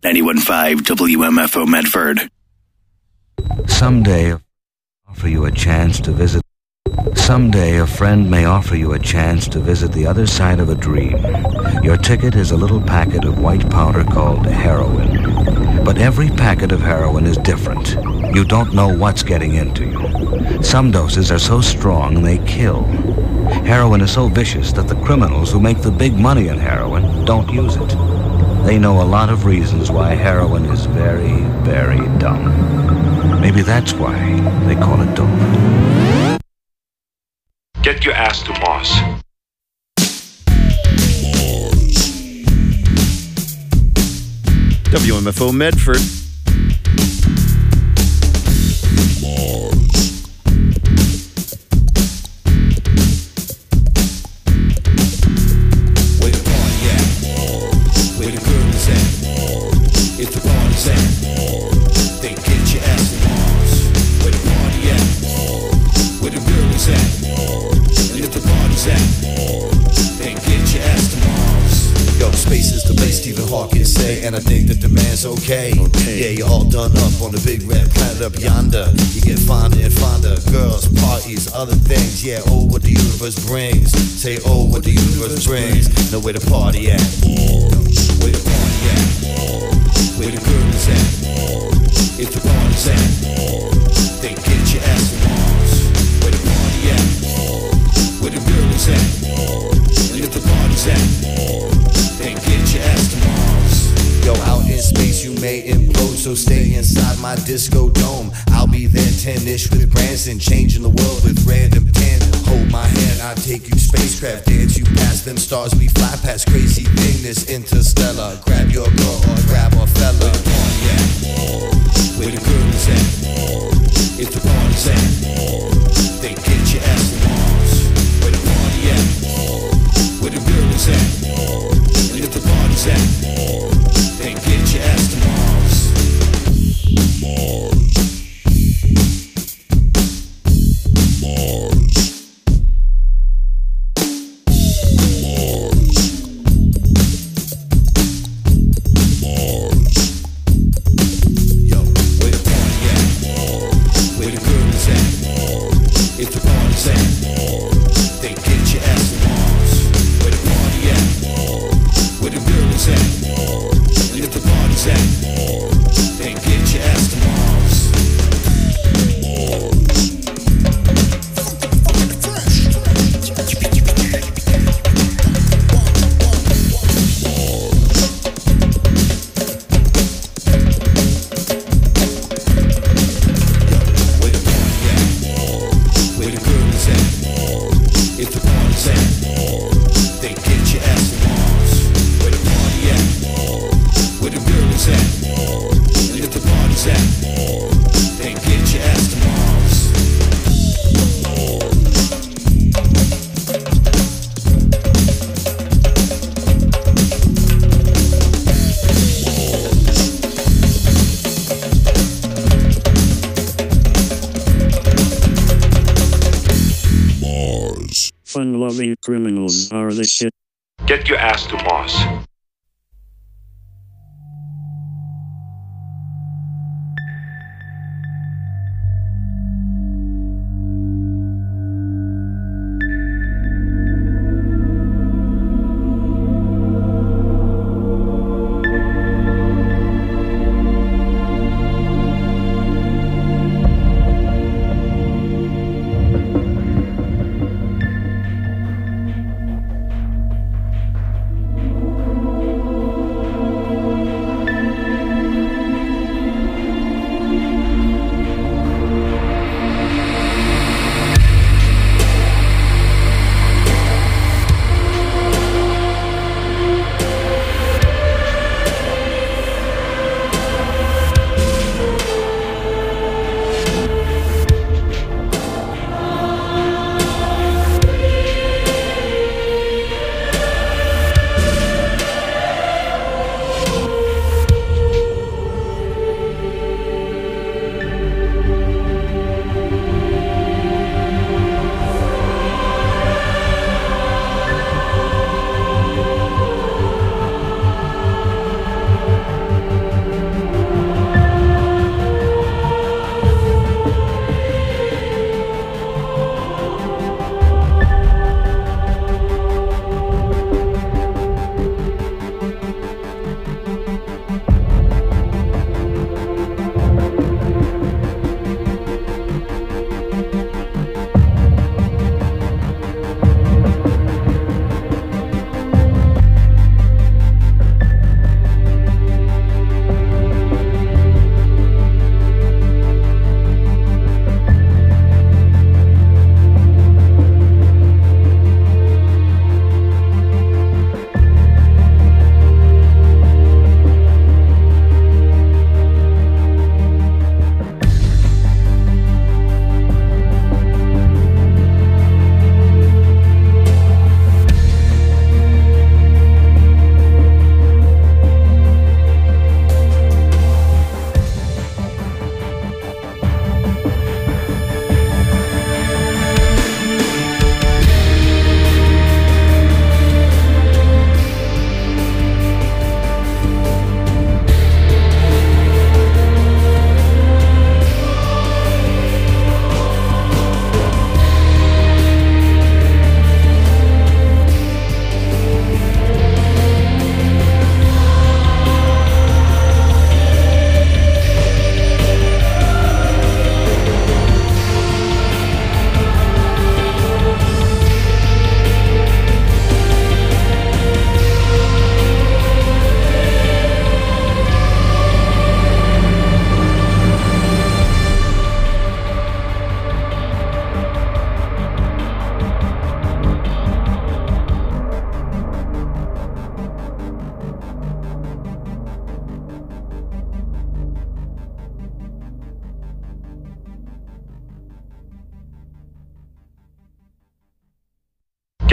91.5 WMFO Medford. Someday, offer you a chance to visit. Someday, a friend may offer you a chance to visit the other side of a dream. Your ticket is a little packet of white powder called heroin. But every packet of heroin is different. You don't know what's getting into you. Some doses are so strong they kill. Heroin is so vicious that the criminals who make the big money in heroin don't use it. They know a lot of reasons why heroin is very, very dumb. Maybe that's why they call it dope. Get your ass to Mars. WMFO Medford. Where the party at? Where the girls at? If the party's at, then get your ass to Mars. Where the party at? Where the girls at? And if the party's at, then get your ass to Mars. Yo, space is the place Stephen Hawking say, and I think that the man's okay. Yeah, you're all done up on the big red planet up yonder. You get fonder and fonder, girls, parties, other things. Yeah, oh, what the universe brings. Say, oh, what the universe brings. Know where the party at? Where the party at? Where the girls at? If the party's at, then get your ass to Mars. Where the party at? Where the girls at? And if the party's at, then get your ass to Mars. Yo, out in space you may implode, so stay inside my disco dome. I'll be there 10-ish with Branson, changing the world with random 10. Hold my hand, I'll take you spacecraft, dance you past them stars, we fly past crazy thing, this interstellar. Grab your girl or grab a fella. Where the party at? Where the girls at? If the party's at, then get your ass to Mars. Where the party at? Where the girls at? And if the party's at, then get your ass to Mars. Yo, where the party at? Where the girls at? If the party's at, then get your ass to Mars. Where the party at? Where the girls at? And if the party's at, then get your ass to Mars. Where the party at? Where the girls at? If the party's at, then get your ass to Mars. Where the party at? Where the girls at? And if the party's at, then get your ass to Mars. Fun-loving criminals are the shit. Get your ass to Mars.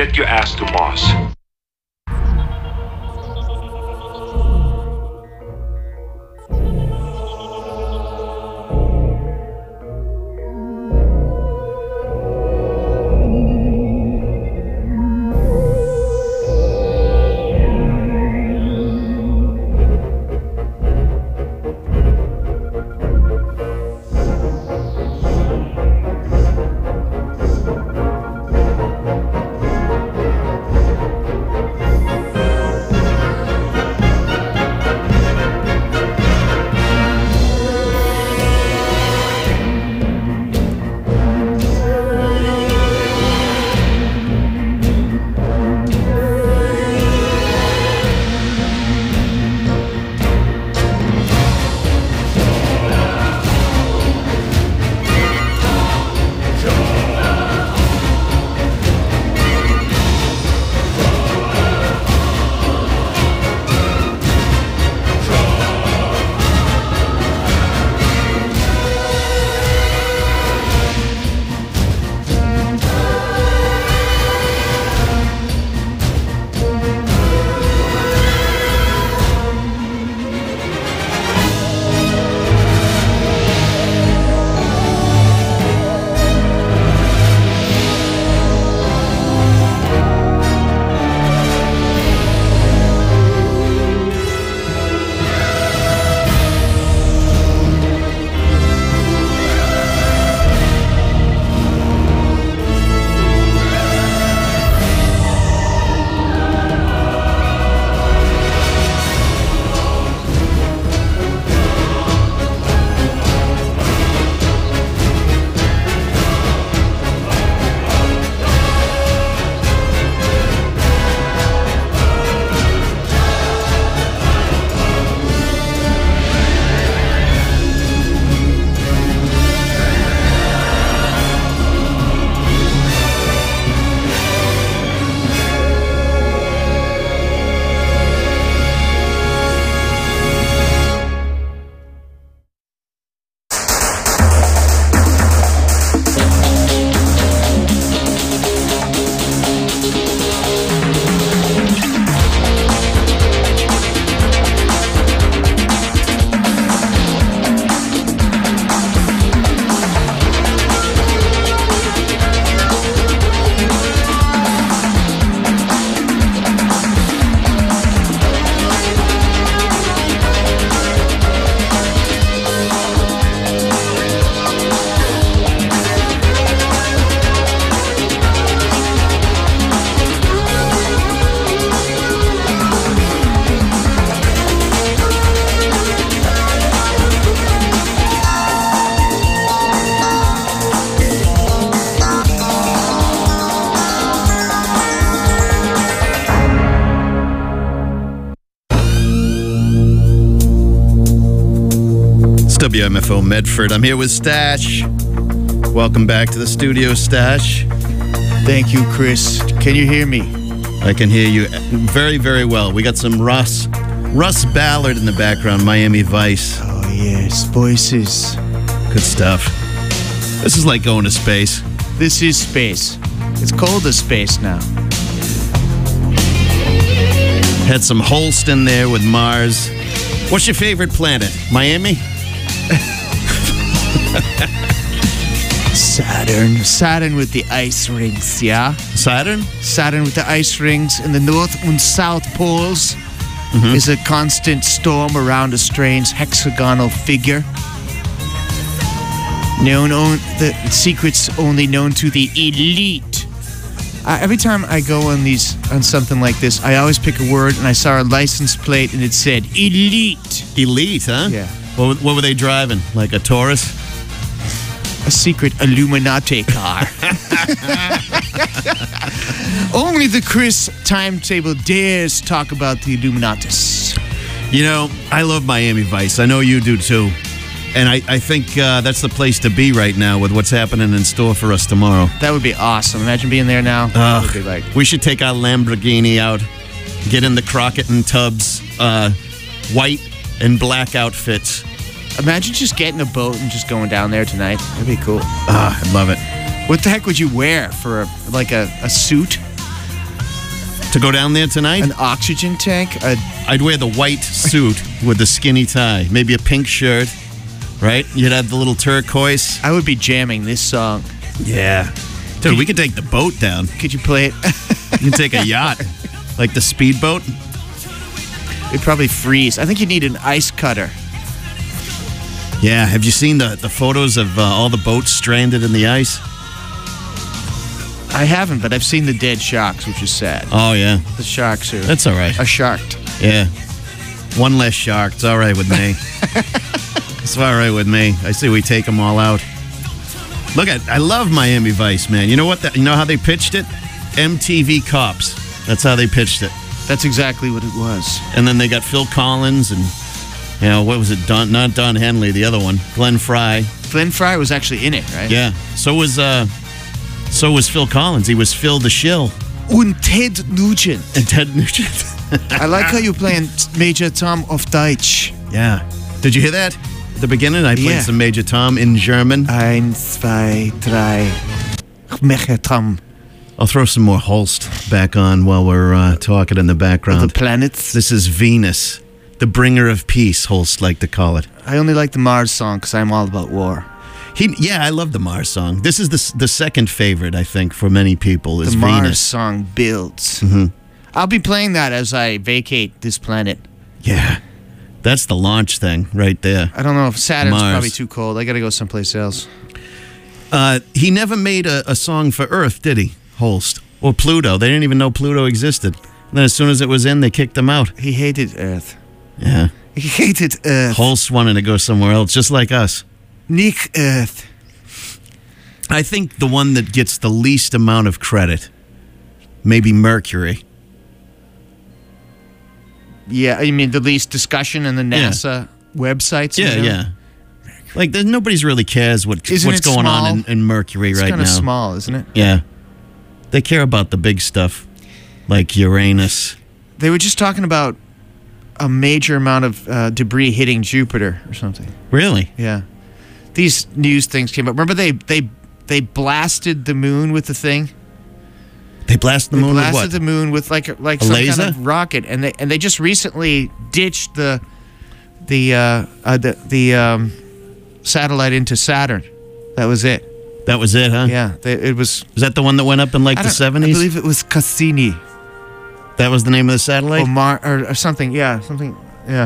Get your ass to Moss. WMFO Medford. I'm here with Stash. Welcome back to the studio, Stash. Thank you, Chris. Can you hear me? I can hear you very, very well. We got some Russ Ballard in the background, Miami Vice. Oh, yes, voices. Good stuff. This is like going to space. This is space. It's cold as space now. Had some Holston there with Mars. What's your favorite planet? Miami? Saturn with the ice rings, yeah? Saturn with the ice rings in the North and South Poles is a constant storm around a strange hexagonal figure. The secrets only known to the elite. Every time I go on something like this, I always pick a word, and I saw a license plate, and it said elite. Elite, huh? Yeah. What were they driving? Like a Taurus? A secret Illuminati car. Only the Chris timetable dares talk about the Illuminatis. You know, I love Miami Vice. I know you do too. And I think that's the place to be right now with what's happening in store for us tomorrow. That would be awesome. Imagine being there now. That would be like... We should take our Lamborghini out, get in the Crockett and Tubbs white and black outfits. Imagine just getting a boat and just going down there tonight. That'd be cool. I'd love it. What the heck would you wear for a suit? To go down there tonight? An oxygen tank? I'd wear the white suit with the skinny tie. Maybe a pink shirt, right? You'd have the little turquoise. I would be jamming this song. Yeah. Dude, we could take the boat down. Could you play it? You can take a yacht. Like the speedboat. It'd probably freeze. I think you need an ice cutter. Yeah. Have you seen the photos of all the boats stranded in the ice? I haven't, but I've seen the dead sharks, which is sad. Oh, yeah. The sharks are That's all right. sharked. Yeah. One less shark. It's all right with me. It's all right with me. I say we take them all out. Look I love Miami Vice, man. You know what? You know how they pitched it? MTV Cops. That's how they pitched it. That's exactly what it was. And then they got Phil Collins and, what was it? Not Don Henley, the other one. Glenn Fry. Glenn Fry was actually in it, right? Yeah. So was Phil Collins. He was Phil the Shill. And Ted Nugent. And Ted Nugent. I like how you're playing Major Tom auf Deutsch. Yeah. Did you hear that? At the beginning, I played some Major Tom in German. 1, 2, 3. Major Tom. I'll throw some more Holst back on while we're talking in the background. The planets. This is Venus, the bringer of peace, Holst like to call it. I only like the Mars song because I'm all about war. I love the Mars song. This is the second favorite, I think, for many people, is the Venus. Mars song builds. Mm-hmm. I'll be playing that as I vacate this planet. Yeah. That's the launch thing right there. I don't know if Saturn's Mars. probably too cold. I got to go someplace else. He never made a song for Earth, did he, Holst? Or Pluto. They didn't even know Pluto existed. And then as soon as it was in, they kicked him out. He hated Earth. Yeah. He hated Earth. Holst wanted to go somewhere else, just like us. Nick Earth. I think the one that gets the least amount of credit, maybe Mercury. Yeah, you mean the least discussion in the NASA websites? Yeah. Like, nobody's really cares what's going on in Mercury right now. It's kind of small, isn't it? Yeah. They care about the big stuff, like Uranus. They were just talking about a major amount of debris hitting Jupiter or something. Really? Yeah. These news things came up. Remember they blasted the moon with the thing? They blasted the moon with what? They blasted the moon with like some laser? kind of rocket, and they just recently ditched the satellite into Saturn. That was it. That was it, huh? Yeah, it was. Is that the one that went up in like the 70s? I believe it was Cassini. That was the name of the satellite? Or something. Yeah, something. Yeah.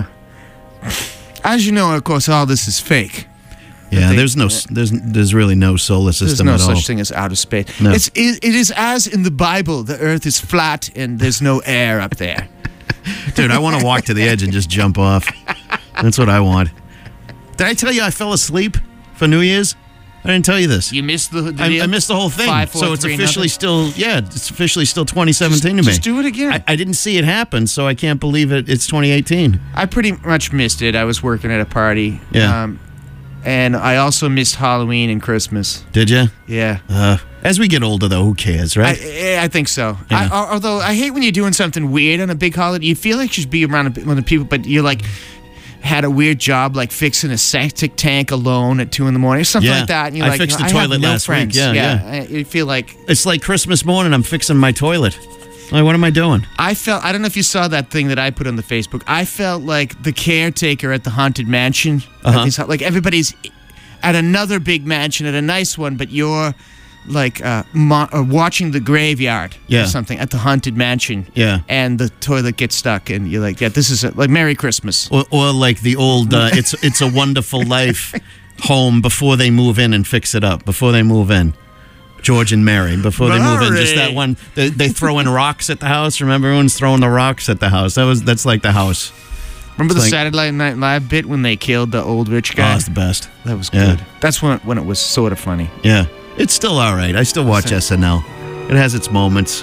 As you know, of course, all this is fake. Yeah, there's really no solar system at all. There's no such thing as outer space. No. It is as in the Bible, the earth is flat and there's no air up there. Dude, I want to walk to the edge and just jump off. That's what I want. Did I tell you I fell asleep for New Year's? I didn't tell you this. You missed the I missed the whole thing. 5, 4, so it's 3, officially it's officially still 2017 to me. Just do it again. I didn't see it happen, so I can't believe it's 2018. I pretty much missed it. I was working at a party. Yeah. And I also missed Halloween and Christmas. Did you? Yeah. As we get older, though, who cares, right? I think so. Yeah. Although I hate when you're doing something weird on a big holiday. You feel like you should be around the people, but you're like had a weird job like fixing a septic tank alone at 2 a.m. or something like that. And you're I fixed the toilet last week. Yeah. You feel like it's like Christmas morning. I'm fixing my toilet. Like, what am I doing? I don't know if you saw that thing that I put on the Facebook. I felt like the caretaker at the Haunted Mansion. Like everybody's at another big mansion, at a nice one, but you're like watching the graveyard or something at the Haunted Mansion. Yeah. And the toilet gets stuck, and you're like, this is like Merry Christmas. Or like the old It's a Wonderful Life home before they move in and fix it up, before they move in. George and Mary, before they move in. Just that one. They throw in rocks at the house. Remember, everyone's throwing the rocks at the house. That's like the house. Remember the Saturday Night Live bit when they killed the old rich guy? Oh, that's the best. That was good. That's when it was sort of funny. Yeah. It's still all right. I still watch SNL. It has its moments.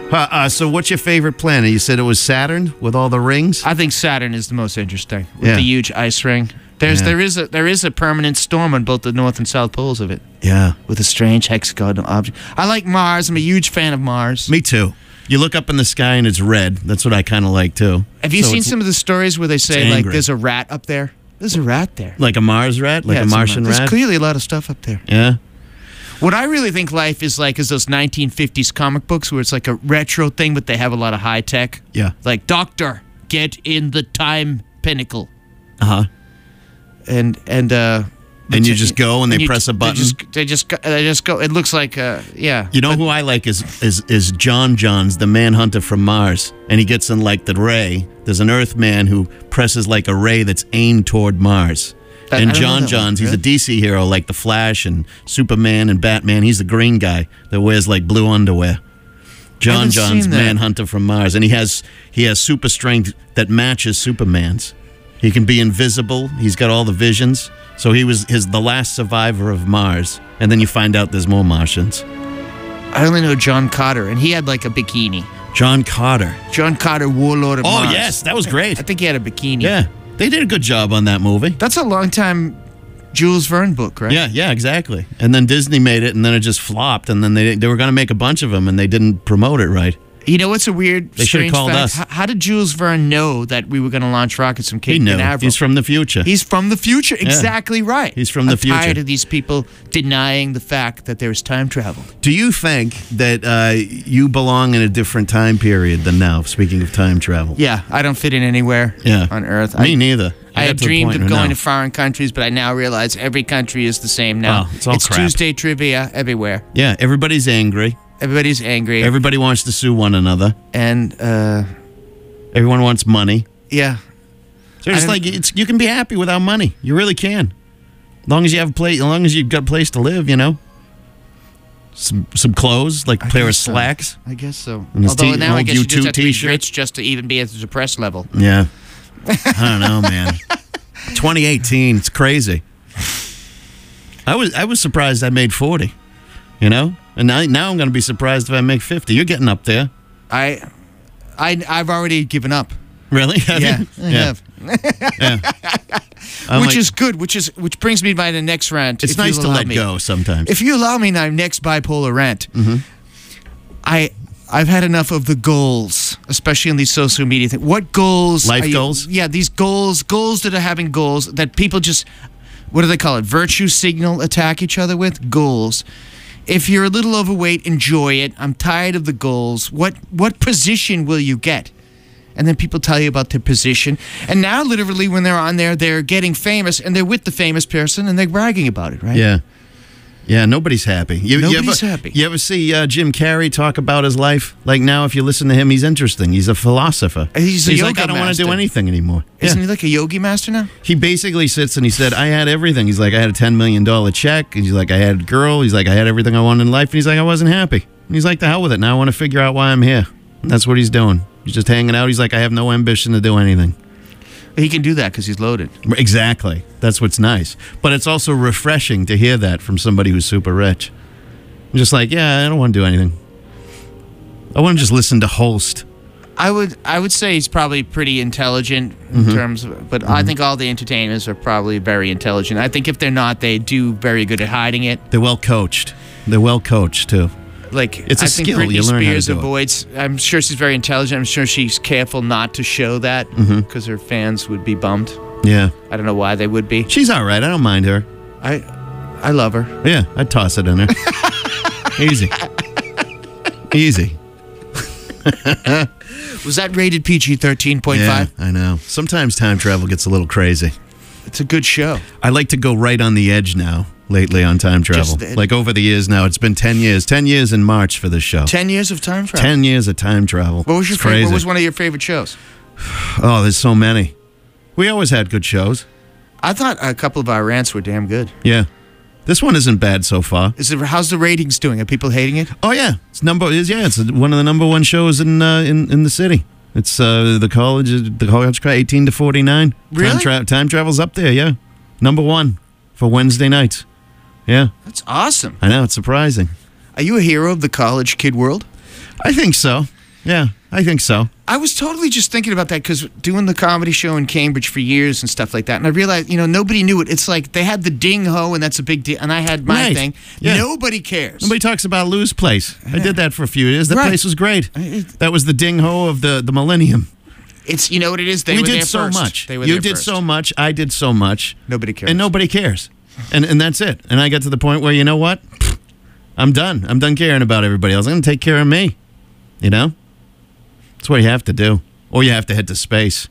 So what's your favorite planet? You said it was Saturn with all the rings? I think Saturn is the most interesting with the huge ice ring. There is a permanent storm on both the north and south poles of it. Yeah. With a strange hexagonal object. I like Mars. I'm a huge fan of Mars. Me too. You look up in the sky and it's red. That's what I kind of like too. Have you seen some of the stories where they say like there's a rat up there? There's a rat there. Like a Mars rat? Like a Martian rat? There's clearly a lot of stuff up there. Yeah. What I really think life is like is those 1950s comic books where it's like a retro thing, but they have a lot of high tech. Yeah. Like, Doctor, get in the time pinnacle. Uh-huh. And you just go and they press a button. They just go. It looks like yeah. You know who I like is John Johns, the Manhunter from Mars, and he gets in like the ray. There's an Earthman who presses like a ray that's aimed toward Mars. I And don't know John that Johns, one. he's a DC hero like the Flash and Superman and Batman. He's the green guy that wears like blue underwear. John haven't Johns, seen that. Manhunter from Mars, and he has super strength that matches Superman's. He can be invisible. He's got all the visions. So he was the last survivor of Mars, and then you find out there's more Martians. I only know John Carter, and he had like a bikini. John Carter. John Carter, Warlord of Oh Mars. yes, that was great. I think he had a bikini. Yeah, they did a good job on that movie. That's a long time Jules Verne book, right? Yeah, exactly. And then Disney made it, and then it just flopped, and then they were going to make a bunch of them, and they didn't promote it right. You know what's a weird, They should've strange called fact? us. How did Jules Verne know that we were going to launch rockets from He Cape knew. Canaveral? He's from the future. He's from the future. Exactly right. He's from the I'm future. tired of these people denying the fact that there is time travel. Do you think that you belong in a different time period than now, speaking of time travel? Yeah, I don't fit in anywhere Yeah. on Earth. Me neither. I got had to the dreamed point of where going no. to foreign countries, but I now realize every country is the same now. Oh, it's all crap. Tuesday trivia everywhere. Yeah, everybody's angry. Everybody's angry. Everybody wants to sue one another. and, Everyone wants money. yeah. So it's I like you can be happy without money. You really can. As long as you have as long as you've got a place to live, you know. Some clothes, like a pair of guess so. slacks. I guess so. And this Although t- now I old guess you just U2 have to be t-shirt. rich just to even be at the depressed level. Yeah. I don't know, man. 2018, it's crazy. I was surprised I made 40, you know? And now I'm going to be surprised if I make 50. You're getting up there. I've already given up. Really? Have Yeah, you? I have. I'm Which like, is good. Which brings me by the next rant. it's if you nice to allow let me. go sometimes. If you allow me now, next bipolar rant. Mm-hmm. I've had enough of the goals, especially in these social media things. What goals? Life are you- goals? Yeah, these goals that are having goals that people just, what do they call it? Virtue signal attack each other with? Goals. If you're a little overweight, enjoy it. I'm tired of the goals. What position will you get? And then people tell you about their position. And now, literally, when they're on there, they're getting famous, and they're with the famous person, and they're bragging about it, right? Yeah. Yeah, nobody's happy. Nobody's happy. You ever see Jim Carrey talk about his life? Like now, if you listen to him, he's interesting. He's a philosopher. He's a like, yoga I don't want to do master. anything anymore. Isn't Yeah. he like a yogi master now? He basically sits and he said, I had everything. He's like, I had a $10 million check. And he's like, I had a girl. He's like, I had everything I wanted in life. And he's like, I wasn't happy. And he's like, the hell with it. Now I want to figure out why I'm here. And that's what he's doing. He's just hanging out. He's like, I have no ambition to do anything. He can do that because he's loaded. Exactly. That's what's nice. But it's also refreshing to hear that from somebody who's super rich. I'm just like, yeah, I don't want to do anything. I want to just listen to Holst. I would say he's probably pretty intelligent in terms of, but I think all the entertainers are probably very intelligent. I think if they're not, they do very good at hiding it. They're well coached. They're well coached, too. Like It's a I think skill. Britney You learn how to Spears do it. avoids. I'm sure she's very intelligent. I'm sure she's careful not to show that because her fans would be bummed. Yeah. I don't know why they would be. She's all right. I don't mind her. I love her. Yeah, I'd toss it in her. Easy. Easy. Was that rated PG 13.5? Yeah, I know. Sometimes time travel gets a little crazy. It's a good show. I like to go right on the edge now, lately, on time travel. Just the- Like over the years now. It's been 10 years. 10 years in March for this show. 10 years of time travel. 10 years of time travel. What was your It's favorite? crazy. What was one of your favorite shows? Oh, there's so many. We always had good shows. I thought a couple of our rants were damn good. Yeah. This one isn't bad so far. How's the ratings doing? Are people hating it? Oh yeah, it's one of the number one shows in the city. It's the college 18 to 49. Really? Time travel's up there. Yeah, number one for Wednesday nights. Yeah, That's awesome. I know, it's surprising. Are you a hero of the college kid world? I think so. Yeah, I think so. I was totally just thinking about that because doing the comedy show in Cambridge for years and stuff like that, and I realized, nobody knew it. It's like they had the ding ho, and that's a big deal. And I had my Right. thing. Yeah. Nobody cares. Nobody talks about Lou's Place. I did that for a few years. That Right. place was great. That was the ding ho of the millennium. It's you know what it is. They we were did there so first. much. They were You there did first. so much. I did so much. Nobody cares. And nobody cares. And that's it. And I got to the point where, you know what? I'm done. I'm done caring about everybody else. I'm going to take care of me. You know? That's what you have to do. Or you have to head to space.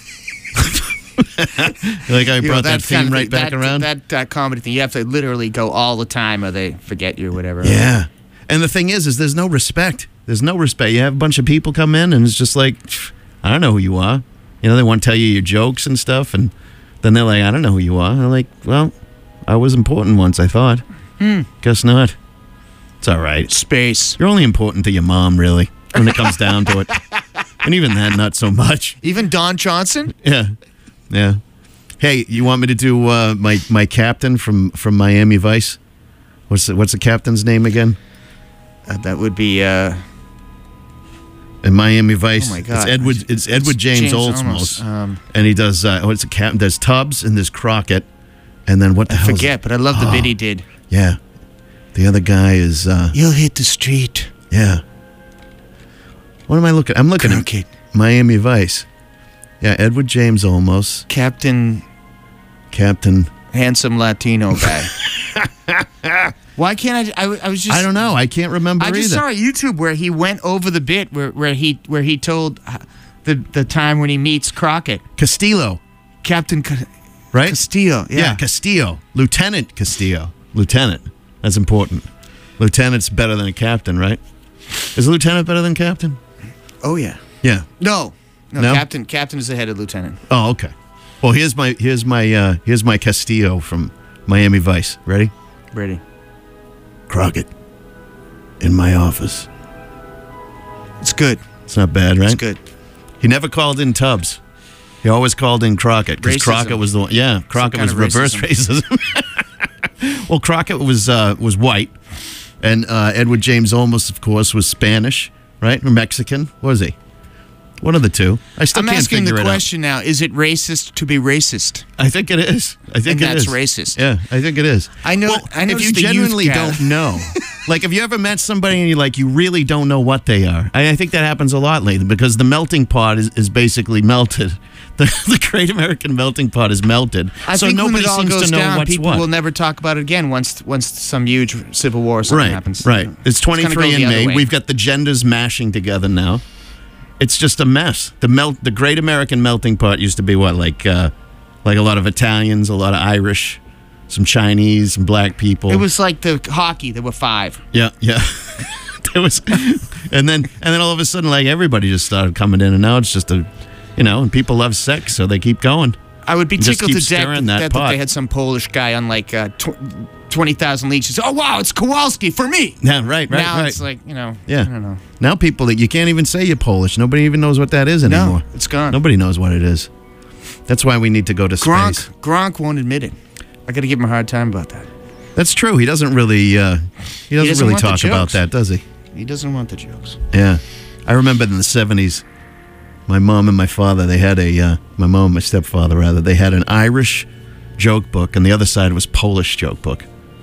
Like I brought that theme right back around. That comedy thing, you have to literally go all the time or they forget you or whatever. Yeah. And the thing is there's no respect. There's no respect. You have a bunch of people come in and it's just like, I don't know who you are. You know, they want to tell you your jokes and stuff. And then they're like, I don't know who you are. And I'm like, well, I was important once, I thought. Guess not. It's all right. Space. You're only important to your mom, really, when it comes down to it. And even that, not so much. Even Don Johnson? Yeah. Yeah. Hey, you want me to do my captain from Miami Vice? What's the captain's name again? That would be in Miami Vice. Oh my God! It's Edward James Olmos, and he does what's the captain? There's Tubbs and there's Crockett, and then what the hell? I forget, but I love the bit he did. Yeah, the other guy is. You'll hit the street. Yeah. What am I looking? I'm looking Crockett. at Miami Vice. Yeah, Edward James Olmos, Captain, handsome Latino guy. Why can't I was just. I don't know. I can't remember I either. just saw a YouTube where he went over the bit where he told the time when he meets Crockett. Castillo, Captain right? Castillo. Yeah, Castillo, Lieutenant Castillo, Lieutenant. That's important. Lieutenant's better than a captain, right? Is a lieutenant better than captain? Oh yeah. Yeah. No. No? Captain is the head of lieutenant. Oh, okay. Well, here's my Castillo from Miami Vice. Ready? Ready. Crockett, in my office. It's good. It's not bad, right? It's good. He never called in Tubbs. He always called in Crockett because Crockett was the one. Yeah, Crockett was reverse racism. Well, Crockett was white, and Edward James Olmos, of course, was Spanish, right? Or Mexican. What was he? One of the two. I still I'm can't asking figure the it out. question now. Is it racist to be racist? I think it is. I think And it that's is. racist. Yeah, I think it is. I know. Well, I know. if you genuinely don't know, like, if you ever met somebody and you really don't know what they are, I think that happens a lot lately because the melting pot is basically melted. The Great American Melting Pot is melted. I so think nobody when it all seems goes to know down, what's people what. will never talk about it again once some huge civil war or something happens. Right. It's gonna go 23 the and other May. way. We've got the genders mashing together now. It's just a mess. The Great American Melting Pot used to be what, like a lot of Italians, a lot of Irish, some Chinese, some black people. It was like the hockey. There were 5. Yeah. There was, and then all of a sudden, like, everybody just started coming in, and now it's just and people love sex, so they keep going. I would be Just tickled to keep death stirring that that pot. they had some Polish guy on like 20,000 Leagues. He said, "Oh wow, it's Kowalski for me." Yeah, right. Now right. it's like Yeah. I don't know. Now people that you can't even say you're Polish. Nobody even knows what that is anymore. No, it's gone. Nobody knows what it is. That's why we need to go to space. Gronk won't admit it. I got to give him a hard time about that. That's true. He doesn't really. Doesn't really want the talk about jokes. that, does he? He doesn't want the jokes. Yeah, I remember in the '70s, my mom and my father. They had my mom and my stepfather rather. They had an Irish joke book, and the other side was Polish joke book.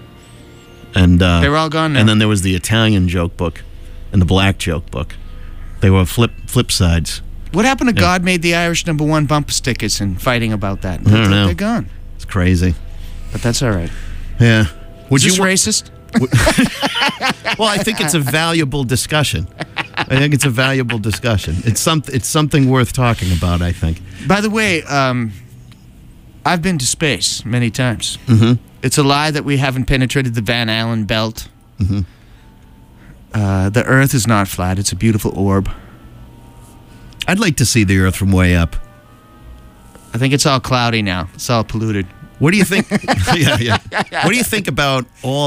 And They're all gone now. And then there was the Italian joke book, and the black joke book. They were flip sides. What happened to God Made the Irish #1 bumper stickers and fighting about that? I don't know. They're gone. It's crazy. But that's all right. Yeah. Would Is this you racist? Well, I think it's a valuable discussion. It's something worth talking about, I think. By the way, I've been to space many times. Mm-hmm. It's a lie that we haven't penetrated the Van Allen belt. Mm-hmm. The Earth is not flat. It's a beautiful orb. I'd like to see the Earth from way up. I think it's all cloudy now. It's all polluted. What do you think? Yeah. What do you think about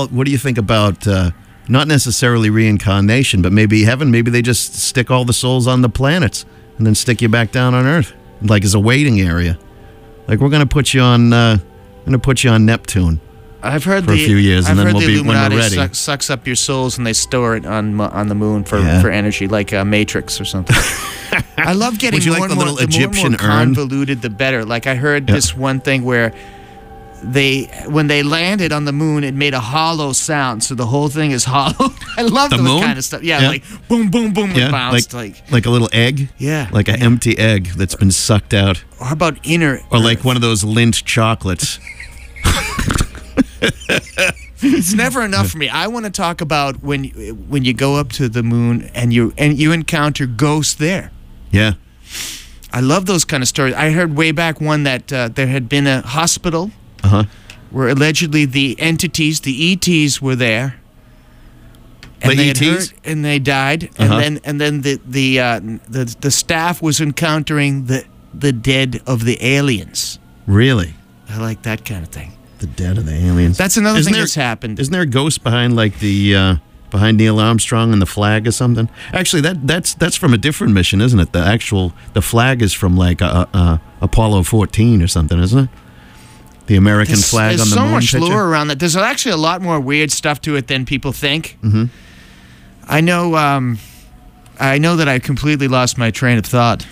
not necessarily reincarnation, but maybe heaven? Maybe they just stick all the souls on the planets and then stick you back down on Earth, like as a waiting area. Like, we're going to put you on Neptune. I've heard for a few years, and then we'll be when we're Illuminati ready. sucks up your souls and they store it on the moon for energy, like Matrix or something. I love getting Would you more like and the more, little the more and Egyptian more urn? convoluted, the better. Like I heard this one thing where when they landed on the moon, it made a hollow sound, so the whole thing is hollow. I love The that moon? kind of stuff. Yeah, like boom, boom, boom, it bounced. like a little egg. Yeah. Like an empty egg that's been sucked out. Or how about inner? Or like one of those Lindt chocolates. It's never enough for me. I want to talk about when you go up to the moon and you encounter ghosts there. Yeah. I love those kind of stories. I heard way back one that there had been a hospital where allegedly the entities, the ETs, were there. And The they had ETs? heard, and they died, and then the staff was encountering the dead of the aliens. Really? I like that kind of thing. The dead of the aliens. That's another Isn't thing there- that's happened. Isn't there a ghost behind like the behind Neil Armstrong and the flag or something? Actually, that's from a different mission, isn't it? The flag is from like Apollo 14 or something, isn't it? The American flag on the so moon much picture. lore around that. There's actually a lot more weird stuff to it than people think. Mm-hmm. I know that I completely lost my train of thought,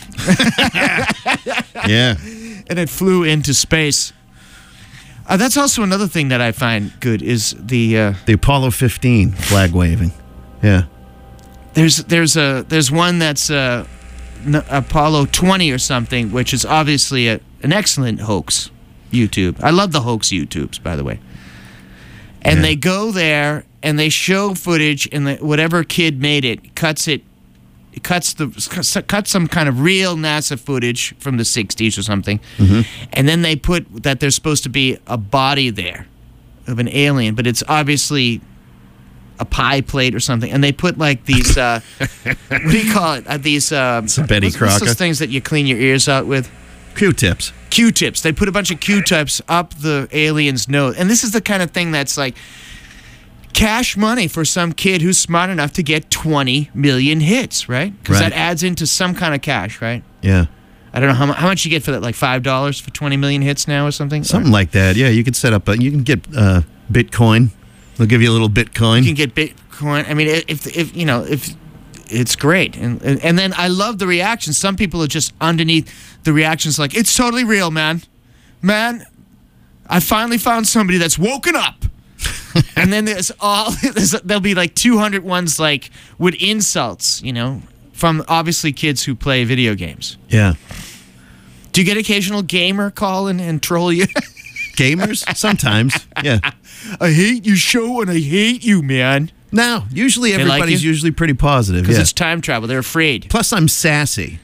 Yeah. and it flew into space. That's also another thing that I find good is the The Apollo 15 flag waving. Yeah. there's one that's Apollo 20 or something, which is obviously an excellent hoax YouTube. I love the hoax YouTubes, by the way. And they go there and they show footage, and whatever kid made it cuts some kind of real NASA footage from the 60s or something, and then they put that there's supposed to be a body there of an alien, but it's obviously a pie plate or something, and they put like these what do you call it? These Betty what's Crocker. those things that you clean your ears out with? Q-tips. Q-tips. They put a bunch of Q-tips up the alien's nose, and this is the kind of thing that's like cash money for some kid who's smart enough to get 20 million hits, right? Because Right. that adds into some kind of cash, right? Yeah. I don't know how much you get for that, like $5 for 20 million hits now or something? Something like that. Yeah, you could set up you can get Bitcoin. They'll give you a little Bitcoin. You can get Bitcoin. I mean, if it's great. And then I love the reactions. Some people are just underneath the reactions like, it's totally real, man. Man, I finally found somebody that's woken up. And then there'll be like 200 ones like with insults, from obviously kids who play video games. Yeah. Do you get occasional gamer call and troll you? Gamers? Sometimes. Yeah. I hate your show and I hate you, man. No, usually like everybody's you? usually pretty positive. Because Yeah. it's time travel. They're afraid. Plus, I'm sassy,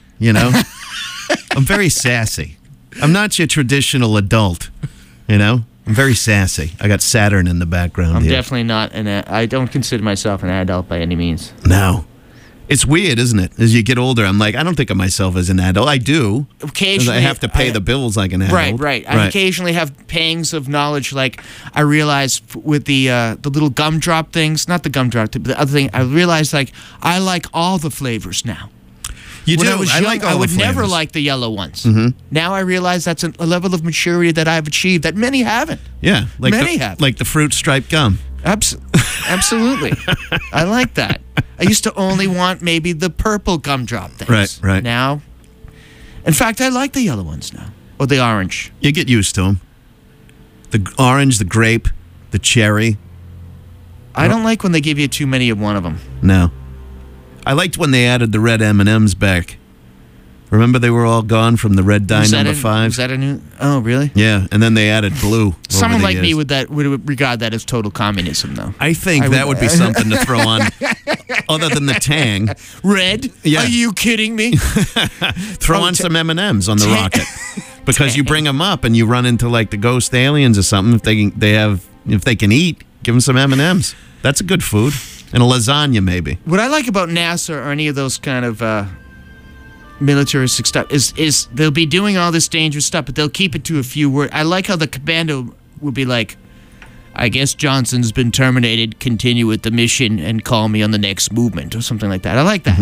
I'm very sassy. I'm not your traditional adult, I'm very sassy. I got Saturn in the background I'm here. definitely not I don't consider myself an adult by any means. No. It's weird, isn't it? As you get older, I'm like, I don't think of myself as an adult. I do. 'Cause Occasionally, I have to pay the bills like an adult. Right. I occasionally have pangs of knowledge. Like I realize with the little gumdrop things, not the gumdrop, the other thing. I realized like I like all the flavors now. You When do. I was young, like all I would the never flavors. like the yellow ones. Now I realize that's a level of maturity that I've achieved that many haven't. Yeah. Like Many the, have. Like the fruit striped gum. Absolutely. I like that. I used to only want maybe the purple gumdrop things. Right. Now, in fact, I like the yellow ones now. Or the orange. You get used to them. The orange, the grape, the cherry. I don't like when they give you too many of one of them. No. I liked when they added the red M&Ms back. Remember they were all gone from the red dye number 5? Was that a new? Oh, really? Yeah, and then they added blue. Someone over the like me years. would regard that as total communism, though. I think I that would- would be something to throw on, other than the tang. Red? Yeah. Are you kidding me? Throw Oh, on some M&Ms on the tang. rocket, because you bring them up and you run into like the ghost aliens or something. If they can eat, give them some M&Ms. That's a good food, and a lasagna maybe. What I like about NASA or any of those kind of militaristic stuff is they'll be doing all this dangerous stuff, but they'll keep it to a few words. I like how the commando would be like, I guess Johnson's been terminated, continue with the mission and call me on the next movement or something like that. I like that.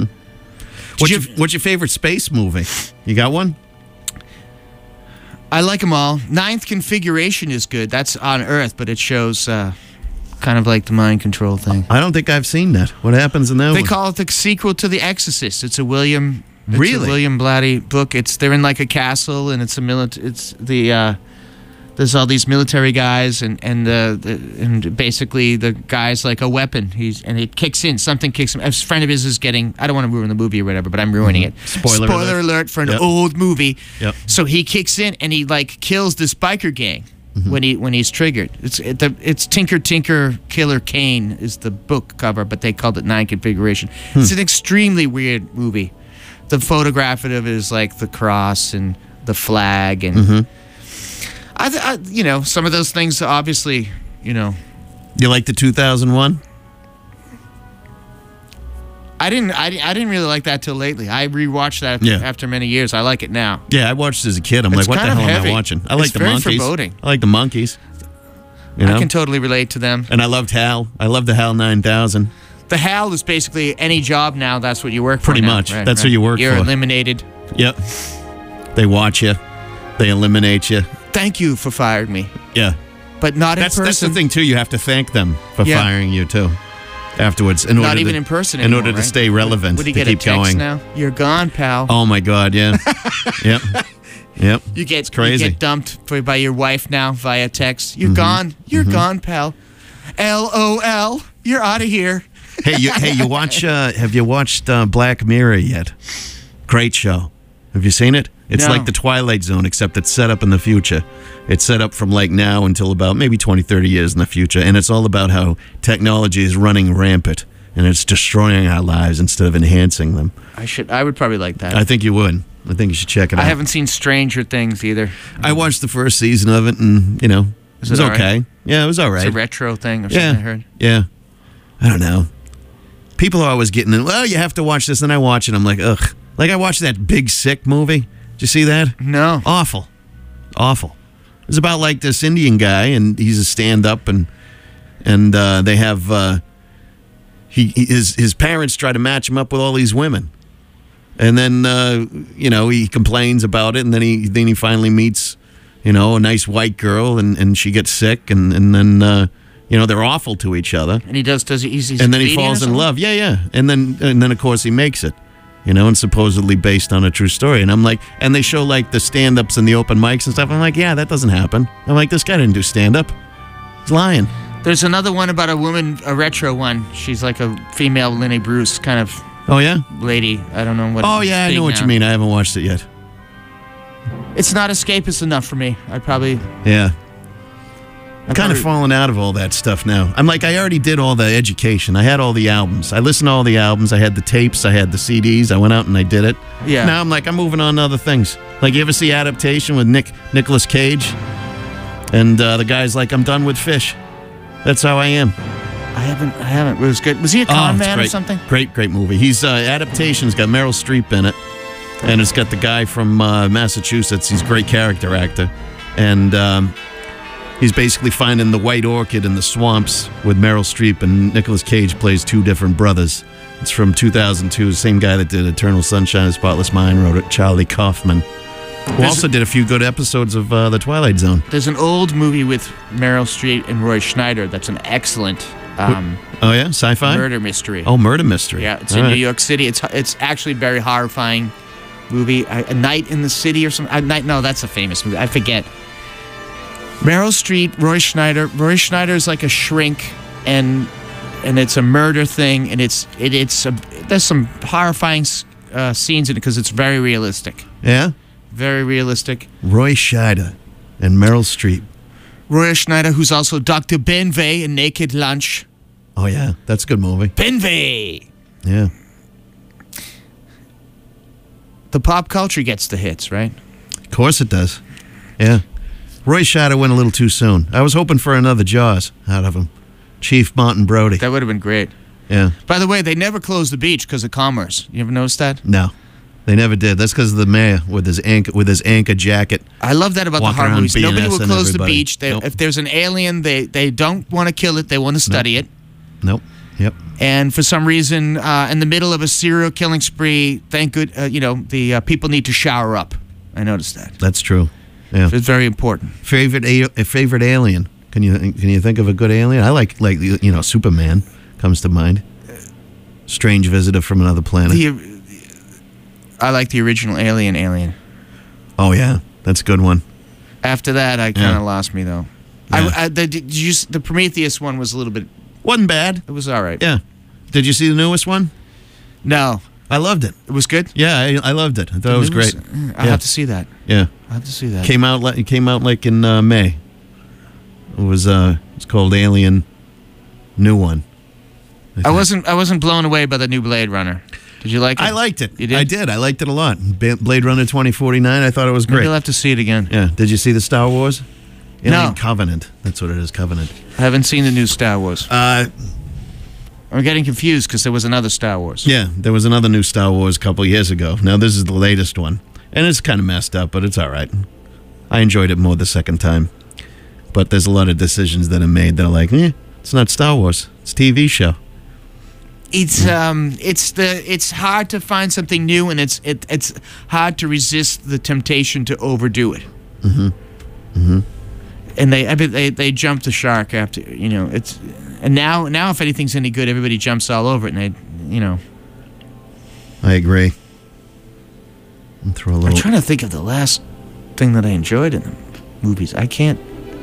What's your favorite space movie? You got one? I like them all. Ninth Configuration is good. That's on Earth, but it shows kind of like the mind control thing. I don't think I've seen that. What happens in that They one? call it the sequel to The Exorcist. It's a William Really? Blatty book. They're in like a castle, and there's all these military guys, and basically the guy's like a weapon. It kicks in. Something kicks him. A friend of his is getting. I don't want to ruin the movie or whatever, but I'm ruining it. Spoiler alert. alert for an Yep. old movie. Yep. So he kicks in and he like kills this biker gang. when he's triggered. It's Tinker Tinker Killer Kane is the book cover, but they called it 9 Configuration. It's an extremely weird movie. The photograph of it is like the cross and the flag, and I some of those things obviously, You like the 2001? I didn't really like that till lately. I rewatched that after many years. I like it now. Yeah, I watched it as a kid. I'm It's like, what the kind of hell am heavy. I watching? I It's like the very monkeys. foreboding. I like the monkeys. You know? I can totally relate to them. And I loved Hal. I loved the Hal 9000. The HAL is basically any job now. That's what you work for. Pretty now. much. Right, That's right. what you work You're for. eliminated. Yep. They watch you. They eliminate you. Thank you for firing me, Yeah. but not in person. That's the thing, too. You have to thank them for Yeah. firing you, too, afterwards. Not even in person In anymore, order to right? stay relevant, Would he to get keep a text going. now? You're gone, pal. Oh, my God, yeah. Yep. Yep. You get it's crazy. You get dumped by your wife now via text. You're gone. You're gone, pal. LOL. You're out of here. Hey, you watch? Have you watched Black Mirror yet? Great show. Have you seen it? It's No. like the Twilight Zone, except it's set up in the future. It's set up from like now until about maybe 20, 30 years in the future, and it's all about how technology is running rampant and it's destroying our lives instead of enhancing them. I would probably like that. I think you would. I think you should check it out. I haven't seen Stranger Things either. I watched the first season of it, and it Is was it all okay. right? Yeah, it was all right. It's a retro thing or something, I heard. Yeah. I don't know. People are always getting in, well, you have to watch this, and I watch it. I'm like, ugh. Like I watched that Big Sick movie. Did you see that? No. Awful. Awful. It's about like this Indian guy, and he's a stand-up, and they have, his parents try to match him up with all these women. And then, he complains about it, and then he finally meets, a nice white girl, and she gets sick, and then, they're awful to each other. And he's And then he comedian falls or in something? love. Yeah. And then of course he makes it, and supposedly based on a true story. And I'm like, and they show like the stand-ups and the open mics and stuff. I'm like, yeah, that doesn't happen. I'm like, this guy didn't do stand-up. He's lying. There's another one about a woman, a retro one. She's like a female Lenny Bruce kind of Oh, yeah? lady. I don't know what. Oh, it's yeah, I big know what now. you mean. I haven't watched it yet. It's not escapist enough for me. I'd probably. Yeah. I'm kind of probably- falling out of all that stuff now. I'm like, I already did all the education. I had all the albums. I listened to all the albums. I had the tapes. I had the CDs. I went out and I did it. Yeah. Now I'm like, I'm moving on to other things. Like, you ever see Adaptation with Nicolas Cage? And the guy's like, I'm done with fish. That's how I am. I haven't. It was good. Was he a con it's man or great. something? Great movie. He's Adaptation's got Meryl Streep in it, and it's got the guy from Massachusetts. He's a great character actor, and he's basically finding the white orchid in the swamps with Meryl Streep, and Nicolas Cage plays two different brothers. It's from 2002. Same guy that did Eternal Sunshine of the Spotless Mind wrote it. Charlie Kaufman, who also did a few good episodes of The Twilight Zone. There's an old movie with Meryl Streep and Roy Schneider that's an excellent Oh yeah, sci-fi murder mystery. Oh, murder mystery. Yeah, it's All in right. New York City. It's actually a very horrifying movie. A Night in the City or something. No, that's a famous movie. I forget. Meryl Streep, Roy Schneider. Roy Schneider is like a shrink, and it's a murder thing, and there's some horrifying scenes in it because it's very realistic. Yeah. Very realistic. Roy Scheider and Meryl Streep. Roy Schneider, who's also Dr. Benvey in Naked Lunch. Oh yeah, that's a good movie. Benvey! Yeah. The pop culture gets the hits, right? Of course it does. Yeah. Roy Scheider went a little too soon. I was hoping for another Jaws out of him. Chief Martin Brody. That would have been great. Yeah. By the way, they never closed the beach because of commerce. You ever noticed that? No. They never did. That's because of the mayor with his anchor jacket. I love that about Walking the horror around movies. Nobody BNS will and close everybody. the beach. Nope. If there's an alien, they don't want to kill it. They want to study it. Nope. Yep. And for some reason, in the middle of a serial killing spree, the people need to shower up. I noticed that. That's true. Yeah. It's very important. Favorite alien? Can you think of a good alien? I like Superman comes to mind. Strange visitor from another planet. I like the original Alien. Oh yeah, that's a good one. After that, I kind of lost me though. Yeah. The Prometheus one was a little bit. Wasn't bad. It was all right. Yeah. Did you see the newest one? No, I loved it. it was good. Yeah, I loved it. I thought it was great. I have to see that. Yeah. I have to see that. Came out like in May. It was it's called Alien, new one. I wasn't blown away by the new Blade Runner. Did you like it? I liked it. You did? I did. I liked it a lot. Blade Runner 2049. I thought it was Maybe great. I'll have to see it again. Yeah. Did you see the Star Wars? No. Alien Covenant. That's what it is. Covenant. I haven't seen the new Star Wars. I'm getting confused because there was another Star Wars. Yeah, there was another new Star Wars a couple years ago. Now this is the latest one, and it's kind of messed up, but it's all right. I enjoyed it more the second time. But there's a lot of decisions that are made that are like, it's not Star Wars. It's a TV show. It's hard to find something new, and it's hard to resist the temptation to overdo it. And they jump the shark after and now if anything's any good, everybody jumps all over it, and I agree. And throw a little. I'm trying to think of the last thing that I enjoyed in the movies. I can't.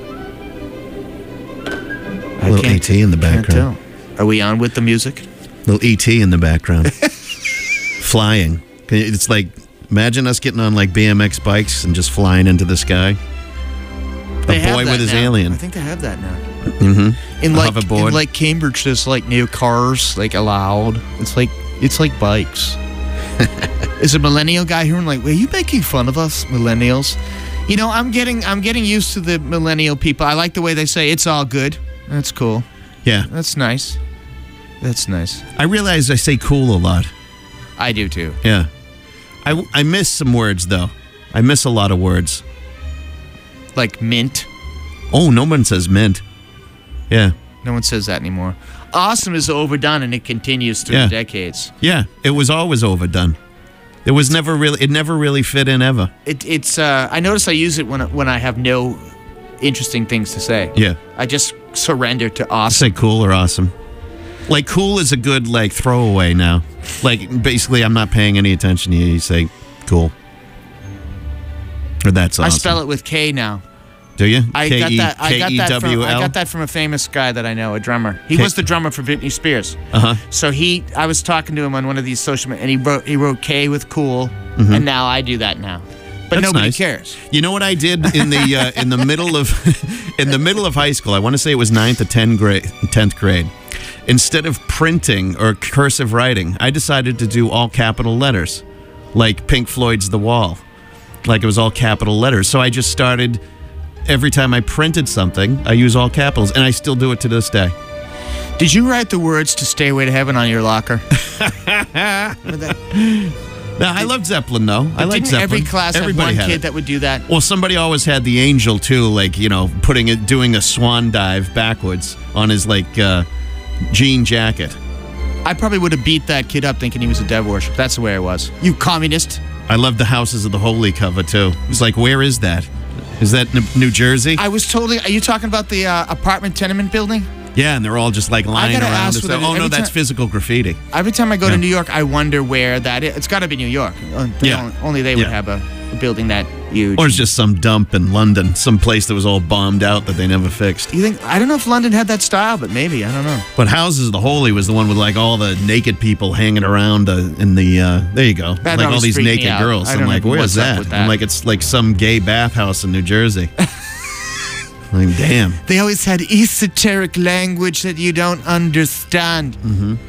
A little ET in the Can't background. tell. Are we on with the music? Little ET in the background. Flying. It's like, imagine us getting on like BMX bikes and just flying into the sky. They have boy that with his now. alien. I think they have that now. Mm-hmm. In A like hoverboard. in like Cambridge, there's like new cars like allowed. It's like bikes. Is a millennial guy here and like, were you making fun of us millennials? I'm getting used to the millennial people. I like the way they say it's all good. That's cool. Yeah. That's nice. That's nice. I realize I say cool a lot. I do too. Yeah. I miss some words, though. I miss a lot of words. Like mint. Oh, no one says mint. Yeah. No one says that anymore. Awesome is overdone, and it continues through Yeah. decades. Yeah. It was always overdone. It never really fit in ever. It's I notice I use it when I have no interesting things to say. Yeah. I just surrender to I awesome. say cool or awesome. Like, cool is a good, like, throwaway now. Like, basically, I'm not paying any attention to you. You say cool. Or that's awesome. I spell it with K now. Do you? I got that. I K-E-W-L? got that from a famous guy that I know, a drummer. He K- was the drummer for Britney Spears. Uh-huh. So I was talking to him on one of these social media, and he wrote K with cool, and now I do that now. But That's nobody nice. cares. You know what I did in the in the middle of high school? I want to say it was 9th or 10th grade. Instead of printing or cursive writing, I decided to do all capital letters, like Pink Floyd's The Wall. Like it was all capital letters. So I just started, every time I printed something, I use all capitals, and I still do it to this day. Did you write the words to Stairway to Heaven on your locker? No, I loved Zeppelin, though. I like Didn't Zeppelin. every class Everybody have one had kid it. that would do that? Well, somebody always had the angel too, like doing a swan dive backwards on his jean jacket. I probably would have beat that kid up thinking he was a devil worshiper. That's the way I was. You communist. I love the Houses of the Holy cover too. It's like, where is that? Is that New Jersey? I was totally. Are you talking about the apartment tenement building? Yeah, and they're all just like lying gotta around. ask It's for like, the- oh no, every that's time- physical graffiti. Every time I go Yeah. to New York, I wonder where that is. It's got to be New York. Yeah. Only they would Yeah. have a building that huge. Or it's just some dump in London, some place that was all bombed out that they never fixed. You think? I don't know if London had that style, but maybe. I don't know. But Houses of the Holy was the one with like all the naked people hanging around in the. There you go, That like all always these freaked me naked out. girls. I I'm don't like, know where's what's up that? with I'm that. like, it's like some gay bathhouse in New Jersey. Like, damn. They always had esoteric language that you don't understand.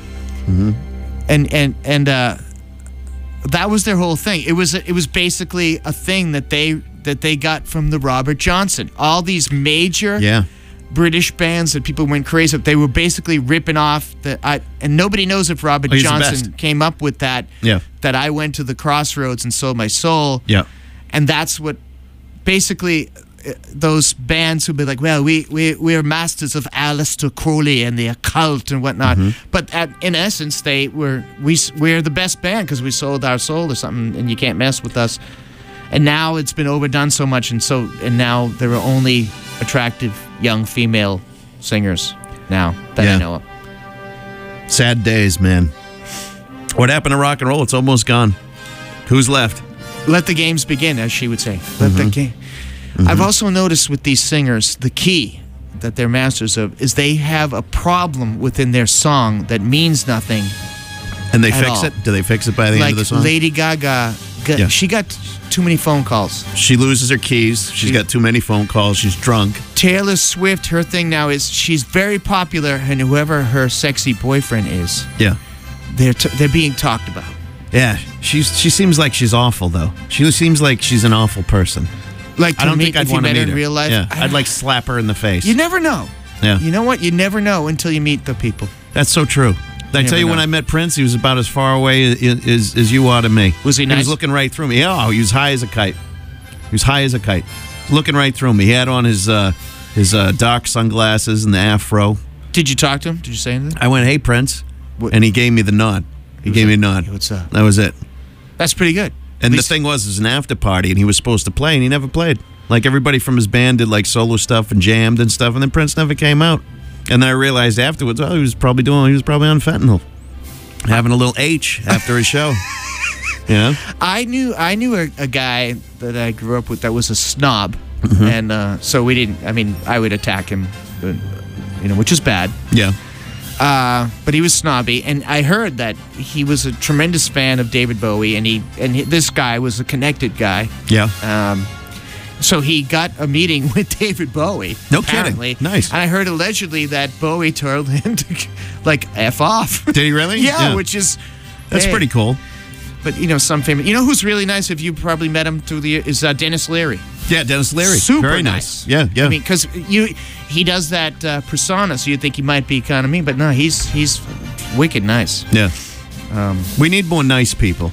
And that was their whole thing. It was basically a thing that they got from the Robert Johnson. All these major Yeah. British bands that people went crazy with, they were basically ripping off and nobody knows if Robert Oh, he's the Johnson best. came up with that. Yeah. That I went to the crossroads and sold my soul. Yeah. And that's what basically those bands who'd be like, well, we're masters of Aleister Crowley and the occult and whatnot. But in essence, we're the best band because we sold our soul or something, and you can't mess with us. And now it's been overdone so much, and now there are only attractive young female singers now that Yeah. I know of. Sad days, man. What happened to rock and roll? It's almost gone. Who's left? Let the games begin, as she would say. Let the game. I've also noticed with these singers, the key that they're masters of is they have a problem within their song that means nothing. And they At fix all. it? Do they fix it by the Like end of the song? Lady Gaga She got too many phone calls. She loses her keys. She's got too many phone calls. She's drunk. Taylor Swift, her thing now is she's very popular, and whoever her sexy boyfriend is, Yeah. they're being talked about. Yeah. She seems like she's awful, though. She seems like she's an awful person. Like I don't think I'd if you want to met meet her her. in real life. Yeah. I'd like slap her in the face. You never know. Yeah. You know what? You never know until you meet the people. That's so true. Did I never tell you know. when I met Prince, he was about as far away as you are to me. Was he He nice? was looking right through me. Yeah, he was high as a kite. He was high as a kite. Looking right through me. He had on his dark sunglasses and the afro. Did you talk to him? Did you say anything? I went, "Hey, Prince," What- and he gave me the nod. He gave me a nod. Hey, what's up? That was it. That's pretty good. And At the least- thing was, it was an after party, and he was supposed to play, and he never played. Like everybody from his band did like solo stuff and jammed and stuff, and then Prince never came out. And then I realized afterwards, he was probably on fentanyl, having a little H after his show. Yeah. I knew a guy that I grew up with that was a snob, Mm-hmm. and so we didn't. I mean, I would attack him, but, which is bad. Yeah. But he was snobby, and I heard that he was a tremendous fan of David Bowie, and this guy was a connected guy. Yeah. So he got a meeting with David Bowie. No kidding. apparently. Nice. And I heard allegedly that Bowie told him to, like, F off. Did he really? Yeah, which is... That's hey. pretty cool. But, some famous... You know who's really nice, if you probably met him through the... is Dennis Leary. Yeah, Dennis Leary. Super Very nice. Yeah, yeah. I mean, because he does that persona, so you'd think he might be kind of mean, but no, he's wicked nice. yeah. We need more nice people.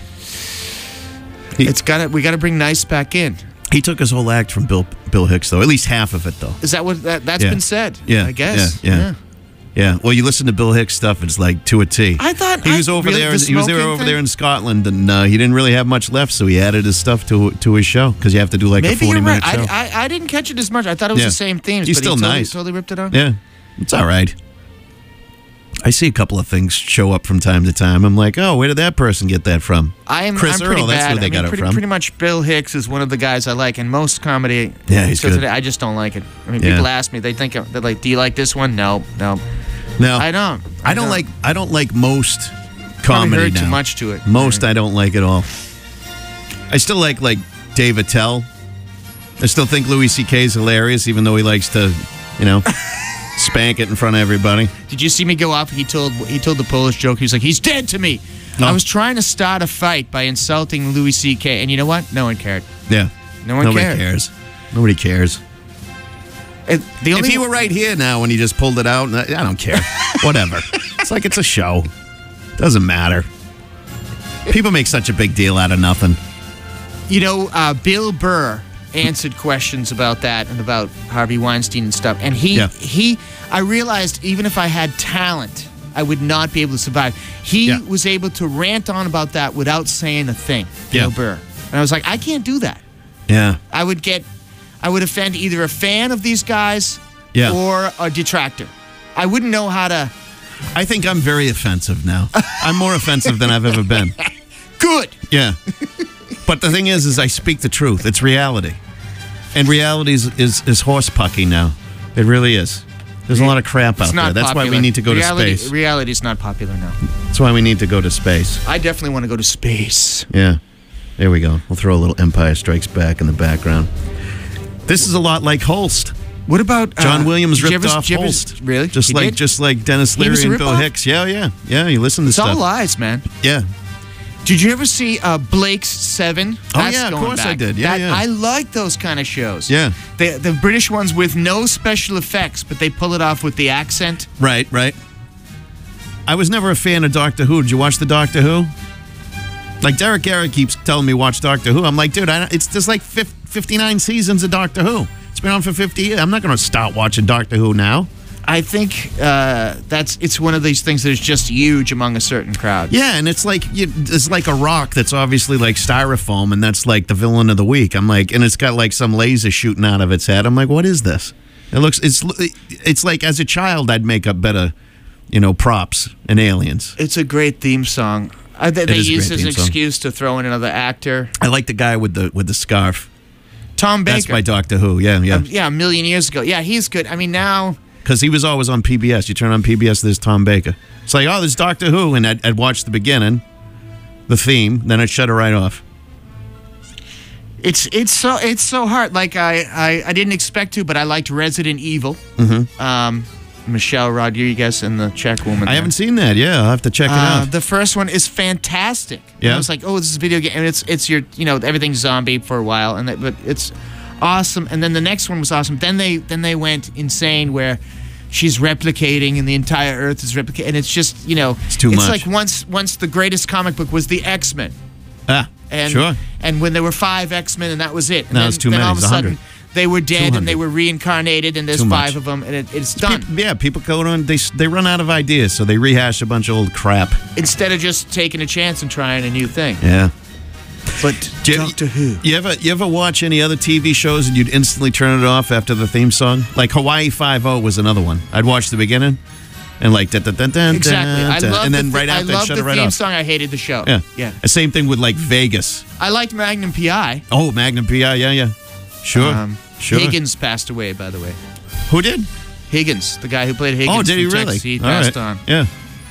We got to bring nice back in. He took his whole act from Bill Hicks, though. At least half of it, though. Is that what that's Yeah. been said? Yeah, I guess. yeah. Yeah. Well, you listen to Bill Hicks stuff; it's like to a T. I thought he was over really, there. the He was smoking there in Scotland, and he didn't really have much left, so he added his stuff to his show because you have to do like a Maybe you're 40-minute right. show. I didn't catch it as much. I thought it was Yeah. the same themes. He's but still he nice. Totally ripped it on. Yeah, it's all right. I see a couple of things show up from time to time. I'm like, oh, where did that person get that from? I'm Chris pretty Earl, bad. that's where they got it from. Pretty much Bill Hicks is one of the guys I like, and most comedy. Yeah, he's till good. Today, I just don't like it. I mean, Yeah. people ask me, they're like, do you like this one? No. No, I don't. I don't like most comedy heard now. too much to it. Most I don't like at all. I still like Dave Attell. I still think Louis C.K. is hilarious, even though he likes to, spank it in front of everybody. Did you see me go off? He told the Polish joke. He's like, he's dead to me. No. I was trying to start a fight by insulting Louis C.K. And you know what? No one cared. Yeah. Nobody cares. Nobody cares. The only If he were right here now when he just pulled it out, I don't care. Whatever. It's like it's a show. Doesn't matter. People make such a big deal out of nothing. Bill Burr answered questions about that and about Harvey Weinstein and stuff. And I realized even if I had talent, I would not be able to survive. He was able to rant on about that without saying a thing, Bill Burr. And I was like, I can't do that. Yeah. I would offend either a fan of these guys or a detractor. I wouldn't know how to... I think I'm very offensive now. I'm more offensive than I've ever been. Good. Yeah. But the thing is I speak the truth. It's reality. And reality is horse pucky now. It really is. There's a lot of crap out there. That's why we need to go to space. Reality is not popular now. That's why we need to go to space. I definitely want to go to space. Yeah. There we go. We'll throw a little Empire Strikes Back in the background. This is a lot like Holst. What about John Williams did you ripped ever- off did you ever- Holst? Really? Just He like did? just like Dennis He was Leary a and Bill ripoff? Hicks. Yeah. You listen to It's all stuff. lies, man. Yeah. Did you ever see Blake's 7? Oh, yeah, of course I did. Yeah, yeah. I like those kind of shows. Yeah. The British ones with no special effects, but they pull it off with the accent. Right. I was never a fan of Doctor Who. Did you watch the Doctor Who? Like Derek Garrett keeps telling me watch Doctor Who. I'm like, dude, there's like 59 seasons of Doctor Who. It's been on for 50 years. I'm not going to start watching Doctor Who now. I think it's one of these things that is just huge among a certain crowd. Yeah, and it's like a rock that's obviously like styrofoam, and that's like the villain of the week. I'm like, and it's got like some laser shooting out of its head. I'm like, what is this? It's like as a child I'd make up better, props and aliens. It's a great theme song. They is a use great it as an theme song. excuse to throw in another actor. I like the guy with the scarf. Tom Baker. That's my Doctor Who. Yeah. Yeah, a million years ago. Yeah, he's good. I mean, now... Because he was always on PBS. You turn on PBS, there's Tom Baker. It's like, oh, there's Doctor Who. And I'd watch the beginning, the theme, then I'd shut it right off. It's so hard. Like I didn't expect to, but I liked Resident Evil. Michelle Rodriguez and the Czech woman. I haven't seen that. Yeah, I'll have to check it out. The first one is fantastic. Yeah. I was like, oh, this is a video game, and it's your everything's zombie for a while, but it's awesome. And then the next one was awesome. Then they went insane where she's replicating and the entire Earth is replicating, and it's just it's too much. It's like once the greatest comic book was the X-Men. And, sure. And when there were 5 X-Men, and that was it. And now it's too many. All of a It's 100. sudden, they were dead 200. and they were reincarnated, and there's Too 5 much. of them, and it's done. People go on. They run out of ideas, so they rehash a bunch of old crap. Instead of just taking a chance and trying a new thing. Yeah. But Doctor Who. You ever watch any other TV shows and you'd instantly turn it off after the theme song? Like Hawaii Five-0 was another one. I'd watch the beginning and like Exactly. I love and then right after I I'd shut the it right theme off. song. I hated the show. Yeah. The same thing with like Vegas. I liked Magnum P.I. Oh, Magnum P.I. Yeah. Sure. Sure. Higgins passed away, by the way. Who did? Higgins, the guy who played Higgins. Oh, did he from really? Texas, he All passed right. on. Yeah.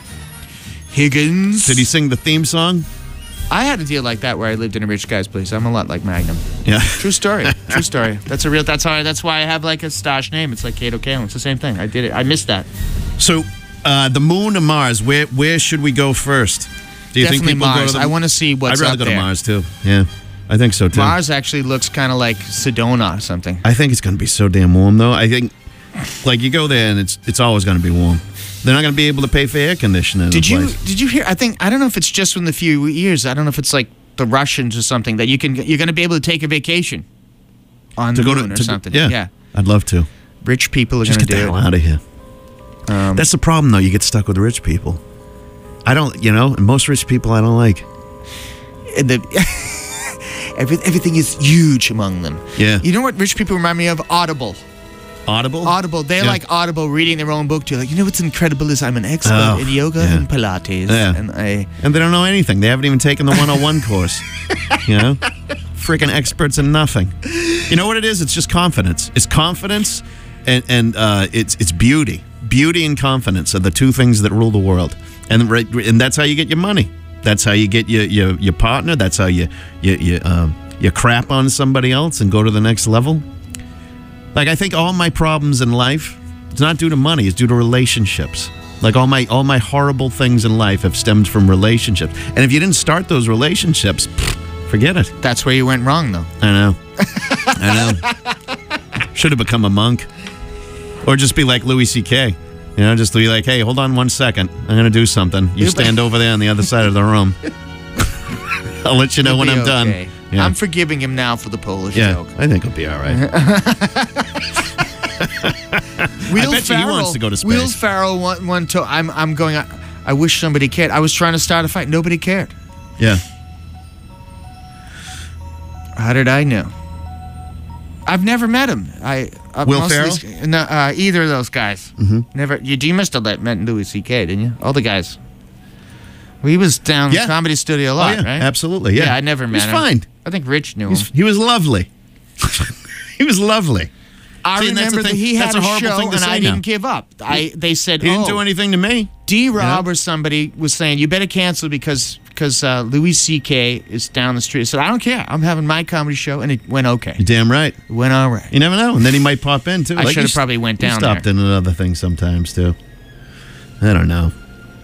Higgins. Did he sing the theme song? I had a deal like that where I lived in a rich guy's place. I'm a lot like Magnum. Yeah. True story. True story. That's why I have like a stash name. It's like Kato Kalin. It's the same thing. I did it. I missed that. So, the moon or Mars? Where should we go first? Do you Definitely think people Mars. go to the I want to see what's I'd rather up go there. to Mars too. Yeah, I think so too. Mars actually looks kind of like Sedona or something. I think it's going to be so damn warm though. I think, like you go there and it's always going to be warm. They're not going to be able to pay for air conditioning. Did you hear? I don't know if it's just in the few years. I don't know if it's like the Russians or something that you're going to be able to take a vacation on the moon or something. Yeah, I'd love to. Rich people are going Just to get the do hell it. out of here. That's the problem though. You get stuck with rich people. I don't, and most rich people I don't like. And everything is huge among them. Yeah. You know what rich people remind me of? Audible. Audible? They're Yeah. like Audible, reading their own book too. Like, what's incredible is I'm an expert in yoga yeah. and Pilates. Yeah. And And they don't know anything. They haven't even taken the 101 course. Freaking experts in nothing. You know what it is? It's just confidence. It's confidence and it's beauty. Beauty and confidence are the two things that rule the world. And that's how you get your money. That's how you get your partner. That's how you crap on somebody else and go to the next level. Like, I think all my problems in life, it's not due to money, it's due to relationships. Like all my horrible things in life have stemmed from relationships. And if you didn't start those relationships, forget it. that's where you went wrong, though. I know. Should have become a monk. Or just be like Louis C.K. Just to be like, hey, hold on 1 second. I'm going to do something. You stand over there on the other side of the room. I'll let you know when He'll I'm be done. okay. Yeah. I'm forgiving him now for the Polish Yeah, joke. I think he'll be all right. Will bet you he wants to go to space. Will Ferrell one to I'm going. I wish somebody cared. I was trying to start a fight. Nobody cared. Yeah. How did I know? I've never met him. Will most of Ferrell? these- no, either of those guys. Mm-hmm. Never. You must have met Louis C.K., didn't you? All the guys. Well, he was down in the Comedy Studio a lot, yeah, right? absolutely. Yeah, I never met him. He's fine. I think Rich knew him. He was lovely. He was lovely. I See, and that's the remember that thing- he had that's a a horrible show, thing to and say I now. didn't give up. They said, He didn't do anything to me. D-Rob or somebody was saying, you better cancel because Louis C.K. is down the street. I said, I don't care. I'm having my comedy show, and it went okay. You're damn right. It went all right. You never know. And then he might pop in, too. I should have probably went down stopped there. in another thing sometimes, too. I don't know.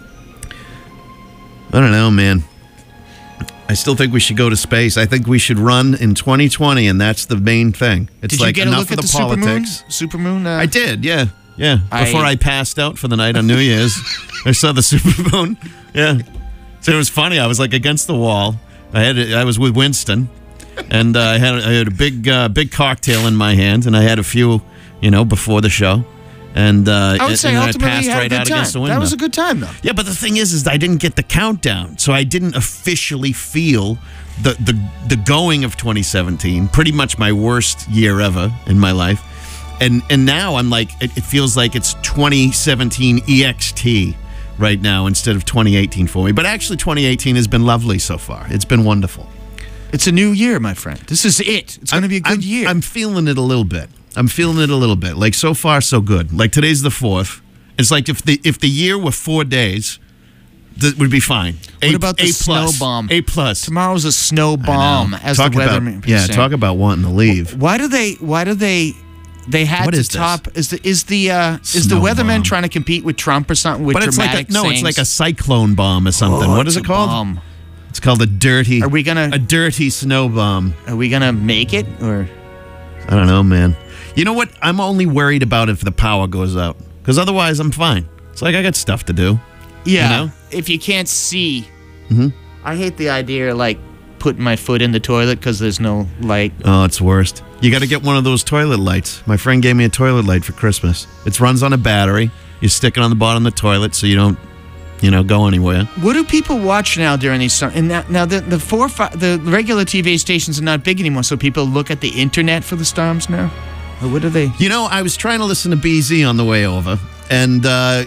Man. I still think we should go to space. I think we should run in 2020, and that's the main thing. It's Did like you get a enough look of at the the politics. Supermoon? I did, yeah. Before I passed out for the night on New Year's, I saw the supermoon. Yeah. So it was funny. I was like against the wall. I was with Winston, and I had a big cocktail in my hand, and I had a few, before the show. And I would say and then I ultimately passed you had right a out good against the time. window. That was a good time, though. Yeah, but the thing is I didn't get the countdown, so I didn't officially feel the going of 2017. Pretty much my worst year ever in my life, and now I'm like, it feels like it's 2017 EXT right now instead of 2018 for me. But actually, 2018 has been lovely so far. It's been wonderful. It's a new year, my friend. This is it. It's going to be a good year. I'm feeling it a little bit. Like, so far, so good. Like, today's the 4th. It's like if the year were 4 days, that would be fine. What about the A snow plus. bomb? A plus. Tomorrow's a snow bomb, as Talk the about, weatherman. yeah, saying. talk about wanting to leave. Why do they? They had What to is this? top. Is the Snow weatherman bomb. trying to compete with Trump or something? With But it's like dramatic it's like a sayings? cyclone bomb or something. Oh, What is it's it a called? bomb. It's called a dirty. Are we gonna- a dirty snow bomb? Are we gonna make it or? I don't know, man. You know what? I'm only worried about if the power goes out, because otherwise I'm fine. It's like I got stuff to do. Yeah. You know? If you can't see, I hate the idea of like putting my foot in the toilet because there's no light. Oh, it's worst. You got to get one of those toilet lights. My friend gave me a toilet light for Christmas. It runs on a battery. You stick it on the bottom of the toilet so you don't, go anywhere. What do people watch now during these? And now the regular TV stations are not big anymore, so people look at the internet for the storms now. Or what do they? I was trying to listen to BZ on the way over, and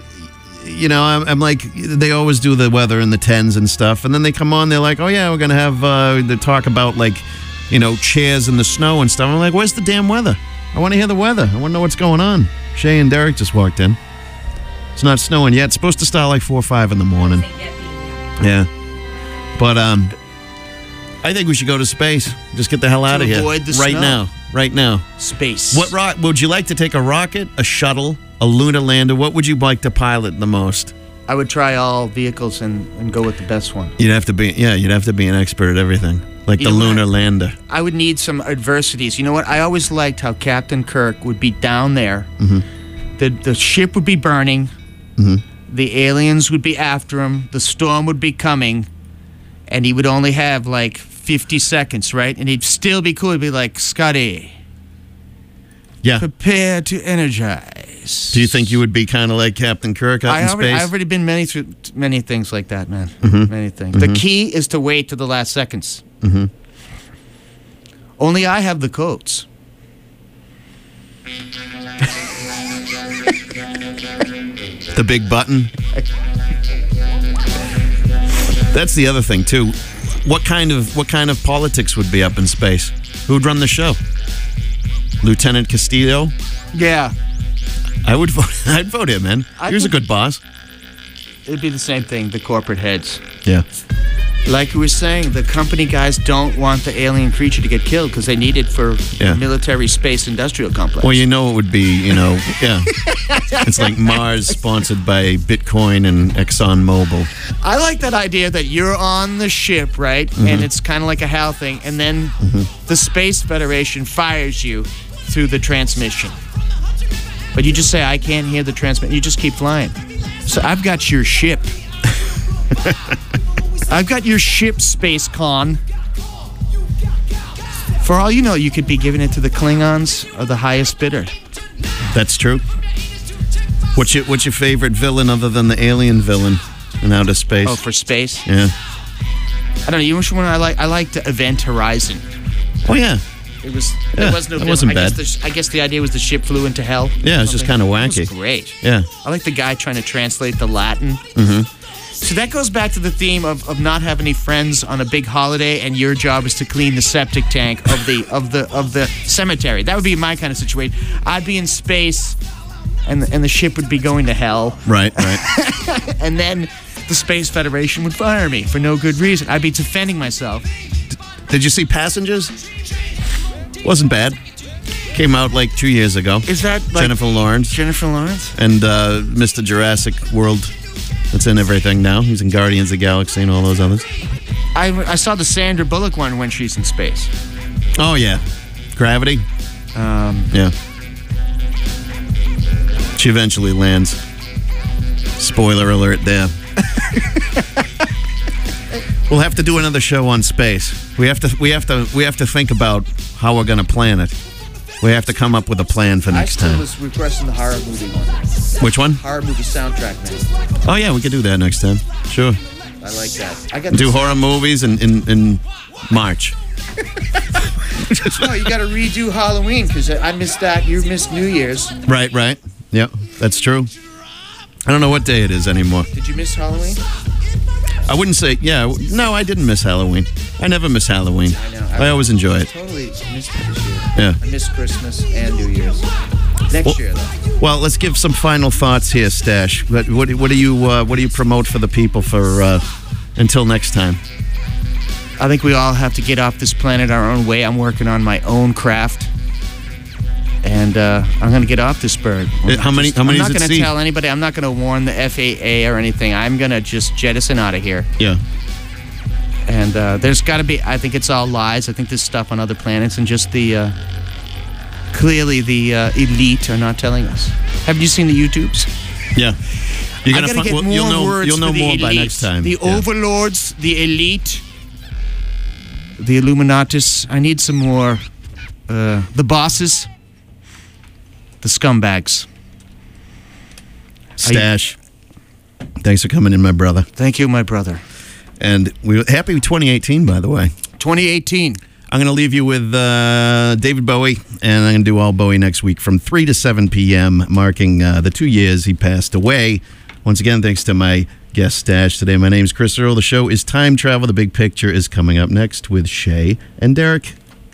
I'm like, they always do the weather in the 10s and stuff, and then they come on, they're like, oh yeah, we're gonna have the talk about like, chairs in the snow and stuff. I'm like, where's the damn weather? I want to hear the weather. I want to know what's going on. Shay and Derek just walked in. It's not snowing yet. It's supposed to start like 4 or 5 in the morning. Yeah, but I think we should go to space. Just get the hell out of here avoid the right snow. now. Right now. Space. What would you like to take? A rocket, a shuttle, a lunar lander? What would you like to pilot the most? I would try all vehicles and go with the best one. You'd have to be an expert at everything, like You the know what? lunar lander. I would need some adversities. You know what? I always liked how Captain Kirk would be down there. The ship would be burning. The aliens would be after him. The storm would be coming. And he would only have like 50 seconds, right? And he'd still be cool. He'd be like, Scotty, Yeah. prepare to energize. Do you think you would be kind of like Captain Kirk out in space? I've already been through many things like that, man. Many things. The key is to wait to the last seconds. Only I have the codes. The big button. That's the other thing too. What kind of politics would be up in space? Who would run the show? Lieutenant Castillo? Yeah. I would vote. I'd vote him in. I He was a think- good boss. It'd be the same thing, the corporate heads. Yeah. Like we were saying, the company guys don't want the alien creature to get killed because they need it for Yeah. military space industrial complex. Well, it would be, yeah. It's like Mars sponsored by Bitcoin and ExxonMobil. I like that idea that you're on the ship, right? And it's kind of like a HAL thing. And then the Space Federation fires you through the transmission. But you just say, I can't hear the transmission. You just keep flying. So I've got your ship. I've got your ship, Space Con. For all you know, you could be giving it to the Klingons or the highest bidder. That's true. What's your favorite villain other than the alien villain in outer space? Oh, for space? Yeah. I don't know. You know which one I like? I like the Event Horizon. Oh, yeah. It was. Yeah, There was no. that villain. wasn't bad. I guess the idea was the ship flew into hell. Yeah, it's just kind of It wacky. was great. Yeah. I like the guy trying to translate the Latin. So that goes back to the theme of not having any friends on a big holiday, and your job is to clean the septic tank of the cemetery. That would be my kind of situation. I'd be in space, and the ship would be going to hell, Right. and then the Space Federation would fire me for no good reason. I'd be defending myself. Did you see Passengers? Wasn't bad. Came out like 2 years ago. Is that like Jennifer Lawrence Jennifer Lawrence? and Mr. Jurassic World. That's in everything now. He's in Guardians of the Galaxy and all those others. I saw the Sandra Bullock one when she's in space. Oh, yeah. Gravity? Yeah. She eventually lands. Spoiler alert there. We'll have to do another show on space. We have to think about how we're going to plan it. We have to come up with a plan for next time. was requesting the horror movie one. Which one? Horror movie soundtrack, man. Oh, yeah, we could do that next time. Sure. I like that. I got Do horror movies in March. No, you got to redo Halloween because I missed that. You missed New Year's. Right. Yep, that's true. I don't know what day it is anymore. Did you miss Halloween? I wouldn't say, no, I didn't miss Halloween. I never miss Halloween. I know. I always enjoy it. Totally missed it this year. Yeah. I missed Christmas and New Year's. Next year, though. Well, let's give some final thoughts here, Stash. What do you promote for the people for Until next time. I think we all have to get off this planet our own way. I'm working on my own craft. And I'm going to get off this bird. How many I'm not does it going to see? tell anybody. I'm not going to warn the FAA or anything. I'm going to just jettison out of here. Yeah. And there's got to be, I think it's all lies. I think there's stuff on other planets and just the, clearly the elite are not telling us. Have you seen the YouTubes? Yeah. You're I gonna gotta get more words You'll know for the more elite, by next time. The Yeah. overlords, the elite, the Illuminatis. I need some more. The bosses, the scumbags. Stash. Thanks for coming in, my brother. Thank you, my brother. And we're happy 2018, by the way. 2018. I'm going to leave you with David Bowie, and I'm going to do all Bowie next week from 3 to 7 p.m., marking the 2 years he passed away. Once again, thanks to my guest Stash today. My name's Chris Earl. The show is Time Travel. The Big Picture is coming up next with Shay and Derek.